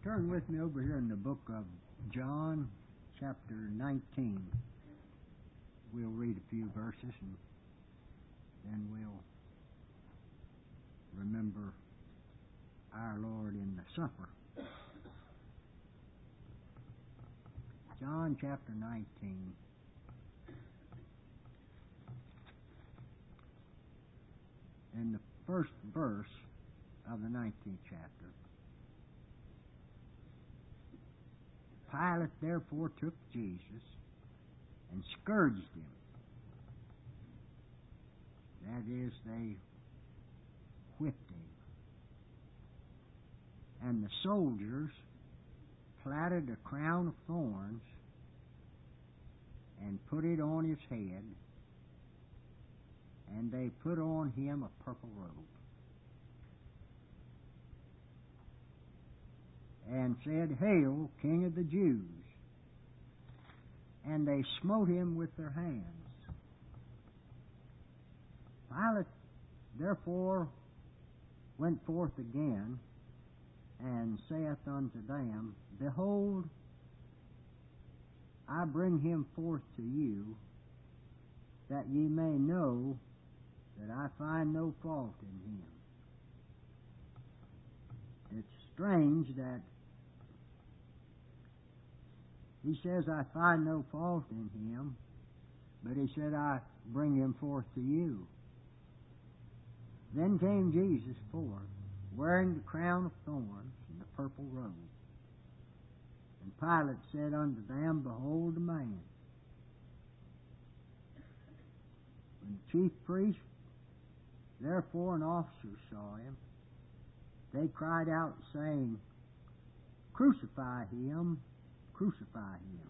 Turn with me over here in the book of John, chapter 19. We'll read a few verses and then we'll remember our Lord in the supper. John chapter 19. In the first verse of the 19th chapter. Pilate therefore took Jesus and scourged him. That is, they whipped him. And the soldiers platted a crown of thorns and put it on his head, and they put on him a purple robe, and said, "Hail, King of the Jews!" And they smote him with their hands. Pilate therefore went forth again, and saith unto them, "Behold, I bring him forth to you, that ye may know that I find no fault in him." It's strange that he says, "I find no fault in him," but he said, "I bring him forth to you." Then came Jesus forth, wearing the crown of thorns and the purple robe. And Pilate said unto them, "Behold the man." When the chief priests, therefore, and officers saw him, they cried out, saying, "Crucify him, crucify him."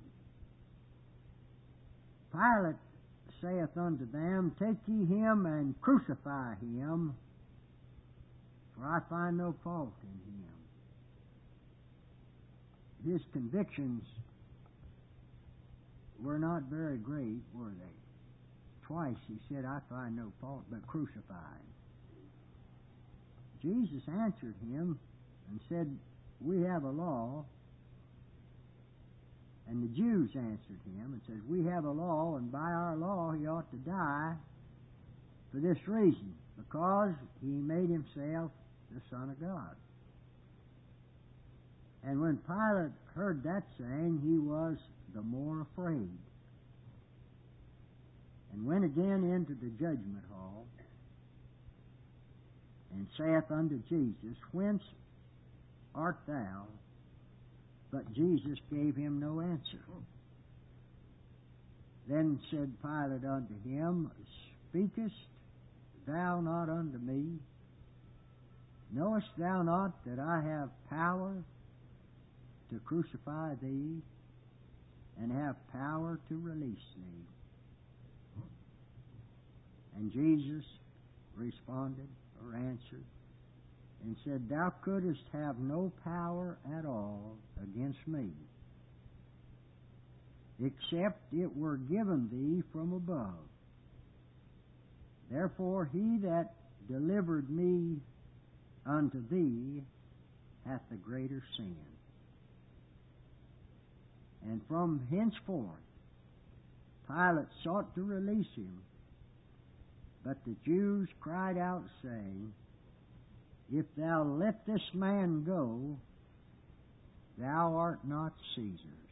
Pilate saith unto them, "Take ye him and crucify him, for I find no fault in him." His convictions were not very great, were they? Twice he said, "I find no fault, but crucify him." Jesus answered him and said, "We have a law." And the Jews answered him and said, "We have a law, and by our law he ought to die for this reason, because he made himself the Son of God." And when Pilate heard that saying, he was the more afraid, and went again into the judgment hall, and saith unto Jesus, "Whence art thou?" But Jesus gave him no answer. Then said Pilate unto him, "Speakest thou not unto me? Knowest thou not that I have power to crucify thee, and have power to release thee?" And Jesus responded, or answered, and said, "Thou couldst have no power at all against me, except it were given thee from above. Therefore he that delivered me unto thee hath the greater sin." And from henceforth Pilate sought to release him, but the Jews cried out, saying, "If thou let this man go, thou art not Caesar's."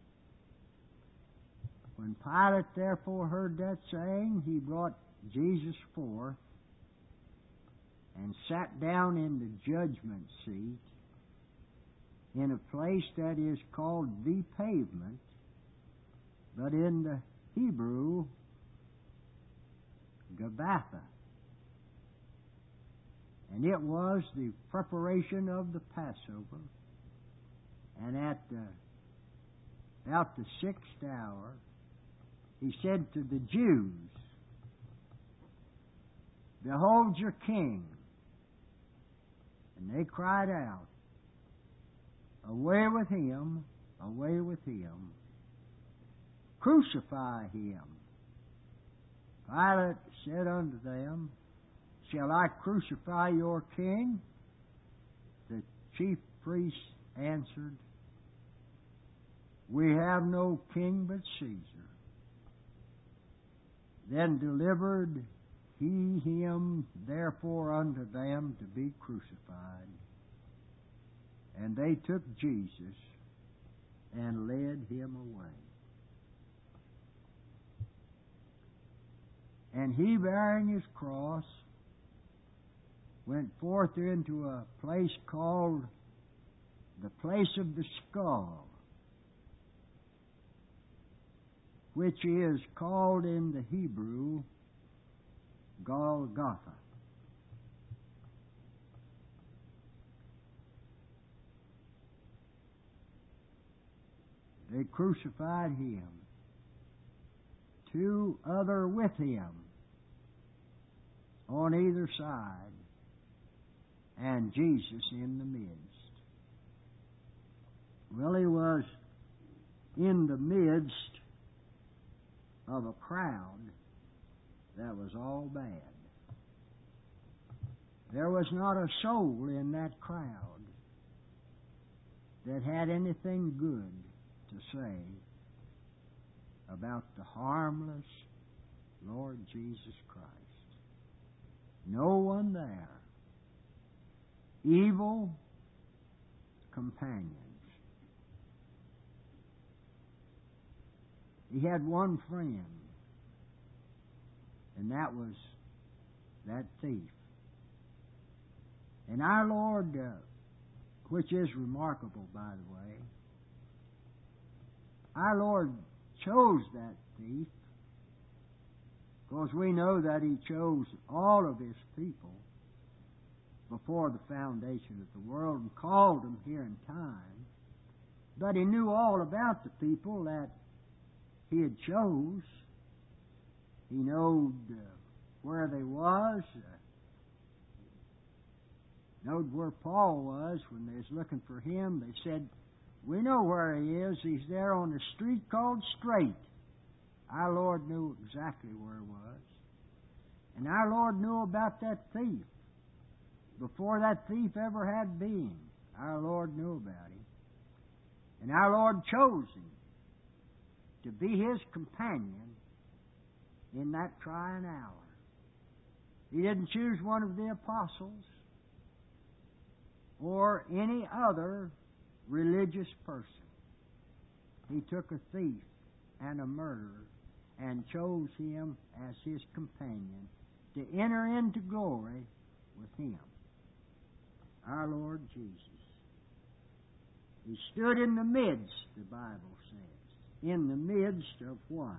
When Pilate therefore heard that saying, he brought Jesus forth, and sat down in the judgment seat, in a place that is called the Pavement, but in the Hebrew, Gabbatha. And it was the preparation of the Passover. And at about the 6th hour, he said to the Jews, "Behold your king." And they cried out, "Away with him, away with him. Crucify him." Pilate said unto them, "Shall I crucify your king?" The chief priests answered, We have no king but Caesar. Then delivered he him therefore unto them to be crucified. And they took Jesus and led him away. And he, bearing his cross, went forth into a place called the place of the skull, which is called in the Hebrew Golgotha. They crucified him, two other with him on either side, and Jesus in the midst. Well, he was in the midst of a crowd that was all bad. There was not a soul in that crowd that had anything good to say about the harmless Lord Jesus Christ. No one there. Evil companions. He had one friend, and that was that thief. And our Lord, which is remarkable, by the way, our Lord chose that thief, because we know that He chose all of His people before the foundation of the world and called them here in time. But He knew all about the people that He had chose. He knowed where they was, knowed where Paul was when they was looking for him. They said, We know where he is. He's there on the street called Straight. Our Lord knew exactly where he was. And our Lord knew about that thief. Before that thief ever had being, our Lord knew about him. And our Lord chose him to be His companion in that trying hour. He didn't choose one of the apostles or any other religious person. He took a thief and a murderer and chose him as His companion to enter into glory with Him. Our Lord Jesus. He stood in the midst, the Bible says. In the midst of what?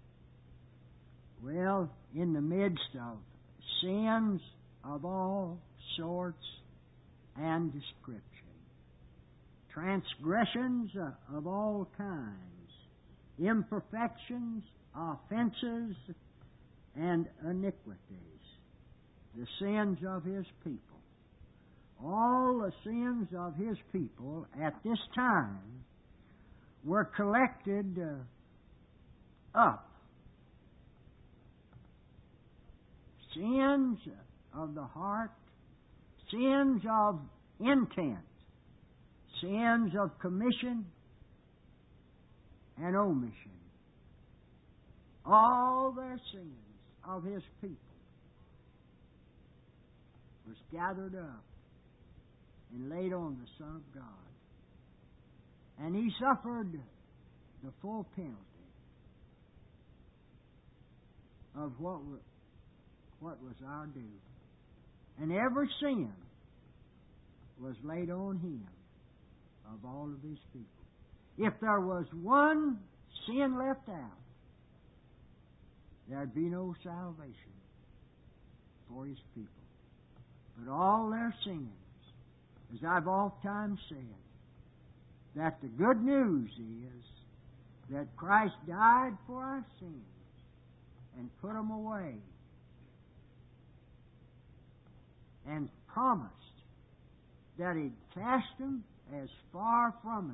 Well, in the midst of sins of all sorts and description. Transgressions of all kinds. Imperfections, offenses, and iniquities. The sins of His people. All the sins of His people at this time were collected up. Sins of the heart, sins of intent, sins of commission and omission. All their sins of His people was gathered up and laid on the Son of God. And He suffered the full penalty of what was our due. And every sin was laid on Him of all of His people. If there was one sin left out, there'd be no salvation for His people. But all their sins, as I've oftentimes said, that the good news is that Christ died for our sins and put them away and promised that He'd cast them as far from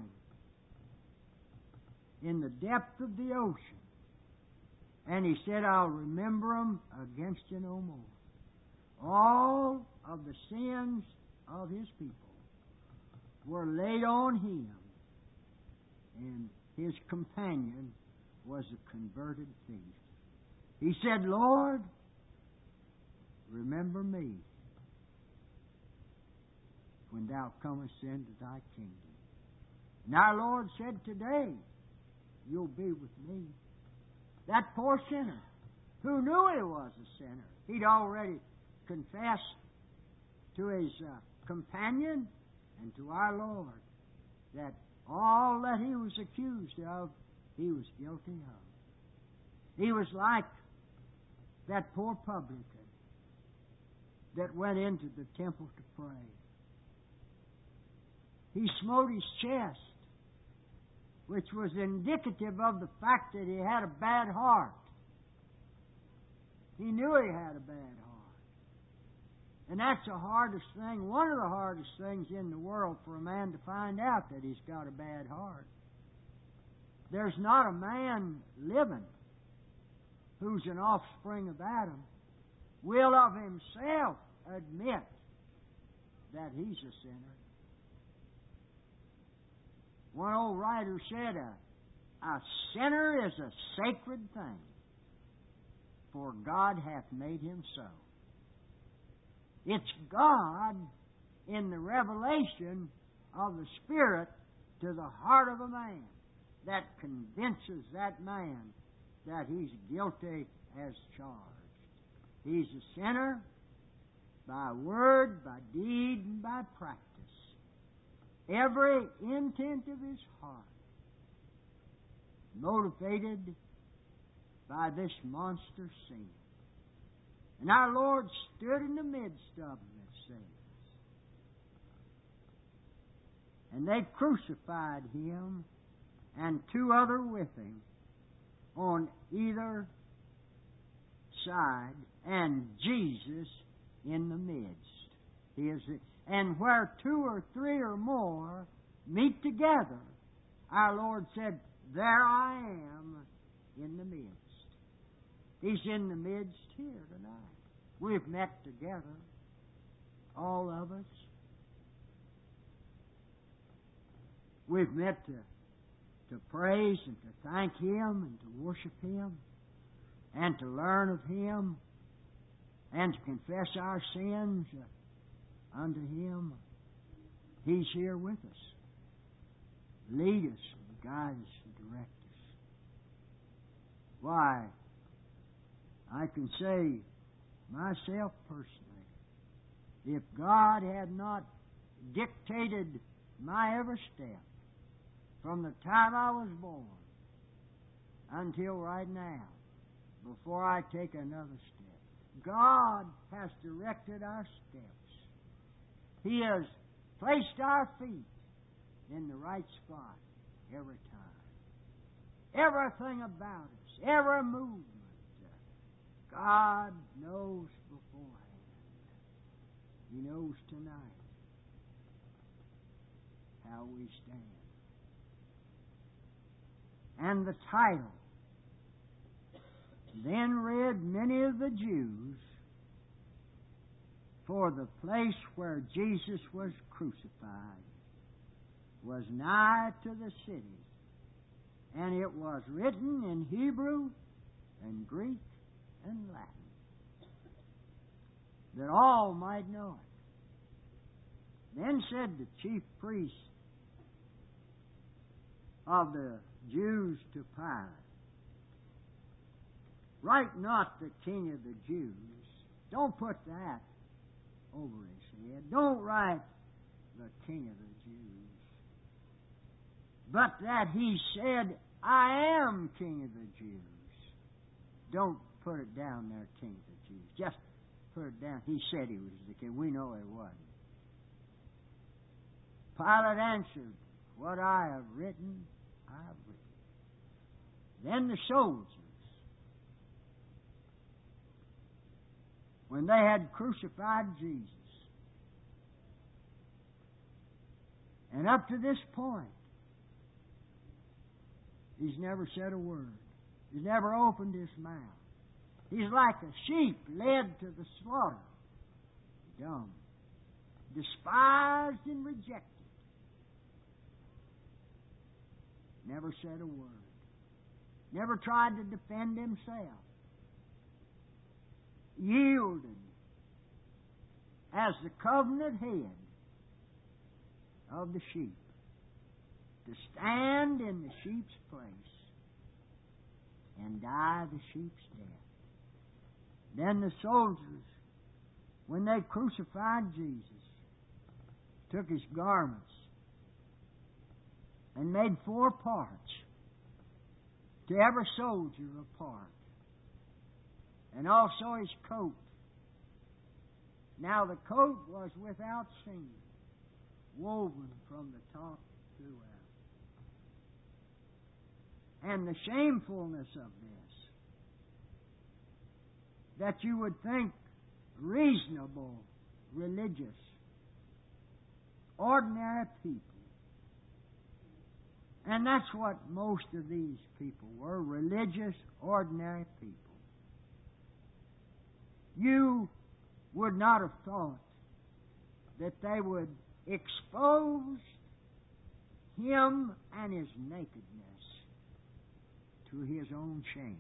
Him in the depth of the ocean. And He said, I'll remember them against you no more. All of the sins of His people were laid on him, and his companion was a converted thief. He said, Lord, remember me when thou comest into thy kingdom. And our Lord said, today you'll be with me. That poor sinner who knew he was a sinner, he'd already confessed to his companion and to our Lord that all that he was accused of, he was guilty of. He was like that poor publican that went into the temple to pray. He smote his chest, which was indicative of the fact that he had a bad heart. He knew he had a bad heart. And that's the hardest thing, one of the hardest things in the world for a man to find out that he's got a bad heart. There's not a man living who's an offspring of Adam will of himself admit that he's a sinner. One old writer said, a sinner is a sacred thing, for God hath made him so. It's God in the revelation of the Spirit to the heart of a man that convinces that man that he's guilty as charged. He's a sinner by word, by deed, and by practice. Every intent of his heart motivated by this monster sin. And our Lord stood in the midst of them, it says. And they crucified him and two other with him on either side, and Jesus in the midst. And where two or three or more meet together, our Lord said, there I am in the midst. He's in the midst here tonight. We've met together, all of us. We've met to praise and to thank Him and to worship Him and to learn of Him and to confess our sins unto Him. He's here with us. Lead us and guide us and direct us. Why, I can say myself personally, if God had not dictated my every step from the time I was born until right now, before I take another step, God has directed our steps. He has placed our feet in the right spot every time. Everything about us, every movement, God knows beforehand. He knows tonight how we stand. And the title, then read many of the Jews, for the place where Jesus was crucified was nigh to the city, and it was written in Hebrew and Greek and Latin, that all might know it. Then said the chief priest of the Jews to Pilate, write not the King of the Jews. Don't put that over his head. Don't write the King of the Jews. But that he said, I am King of the Jews. Don't put it down there, King of the Jews. Just put it down. He said he was the king. We know he wasn't. Pilate answered, what I have written, I have written. Then the soldiers, when they had crucified Jesus, and up to this point, he's never said a word. He's never opened his mouth. He's like a sheep led to the slaughter, dumb, despised and rejected. never said a word, never tried to defend himself, yielded as the covenant head of the sheep to stand in the sheep's place and die the sheep's death. Then the soldiers, when they crucified Jesus, took his garments and made 4 parts, to every soldier a part, and also his coat. Now the coat was without seam, woven from the top throughout. And the shamefulness of this, that you would think reasonable, religious, ordinary people, and that's what most of these people were, religious, ordinary people. You would not have thought that they would expose him and his nakedness to his own shame.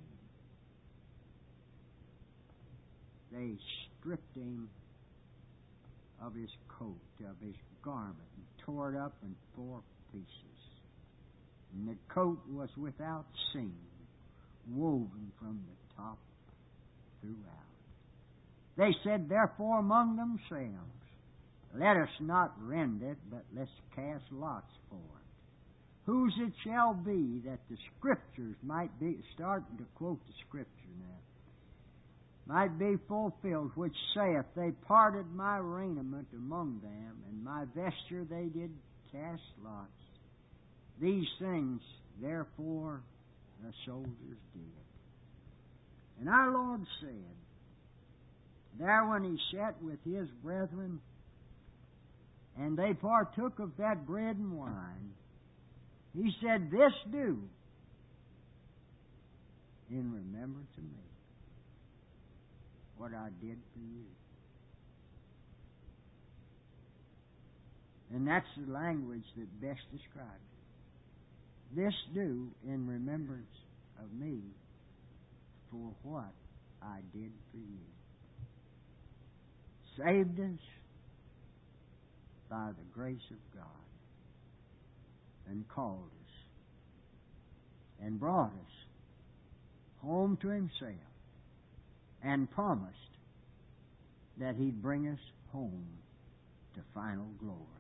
They stripped him of his coat, of his garment, and tore it up in 4 pieces. And the coat was without seam, woven from the top throughout. They said, therefore, among themselves, let us not rend it, but let's cast lots for it. Whose it shall be that the Scriptures might be, starting to quote the Scripture now, might be fulfilled, which saith, they parted my raiment among them, and my vesture they did cast lots. These things, therefore, the soldiers did. And our Lord said, there when he sat with his brethren, and they partook of that bread and wine, he said, this do in remembrance of me, what I did for you. And that's the language that best describes it. This do in remembrance of me for what I did for you. Saved us by the grace of God, and called us and brought us home to himself, and promised that he'd bring us home to final glory.